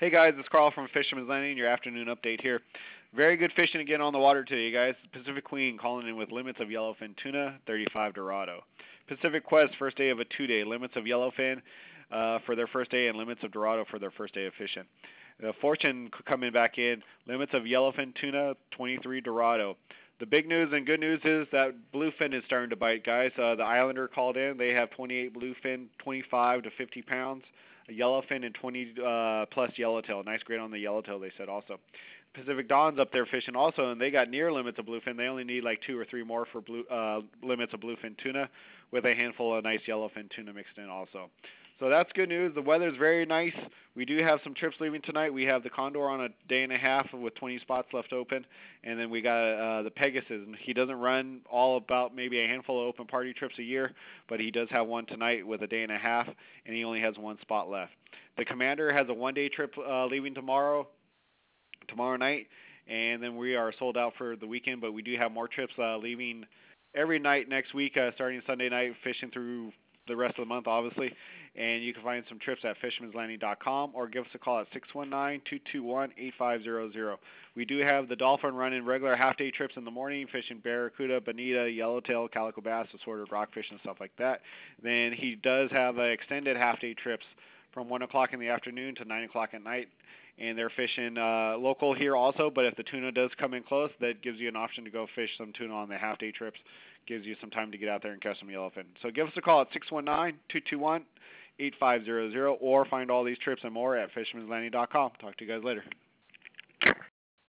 Hey guys, it's Carl from Fisherman's Landing, your afternoon update here. Very good fishing again on the water today, guys. Pacific Queen calling in with limits of yellowfin tuna, 35 Dorado. Pacific Quest, first day of a 2-day, limits of yellowfin for their first day and limits of Dorado for their first day of fishing. Fortune coming back in, limits of yellowfin tuna, 23 Dorado. The big news and good news is that bluefin is starting to bite, guys. The Islander called in. They have 28 bluefin, 25 to 50 pounds. A yellowfin and 20 plus yellowtail. Nice grade on the yellowtail, they said also. Pacific Dawn's up there fishing also, and they got near limits of bluefin. They only need like 2 or 3 more for limits of bluefin tuna with a handful of nice yellowfin tuna mixed in also. So that's good news. The weather's very nice. We do have some trips leaving tonight. We have the Condor on a day and a half with 20 spots left open, and then we got the Pegasus. He doesn't run all about maybe a handful of open party trips a year, but he does have one tonight with a day and a half, and he only has 1 spot left. The Commander has a 1-day trip leaving tomorrow night, and then we are sold out for the weekend, but we do have more trips leaving every night next week, starting Sunday night, fishing through the rest of the month, obviously. And you can find some trips at fishermanslanding.com or give us a call at 619-221-8500. We do have the Dolphin running regular half-day trips in the morning, fishing barracuda, bonita, yellowtail, calico bass, assorted rockfish, and stuff like that. Then he does have extended half-day trips from 1 o'clock in the afternoon to 9 o'clock at night. And they're fishing local here also, but if the tuna does come in close, that gives you an option to go fish some tuna on the half-day trips. Gives you some time to get out there and catch some yellowfin. So give us a call at 619-221-8500 or find all these trips and more at fishermanslanding.com. Talk to you guys later.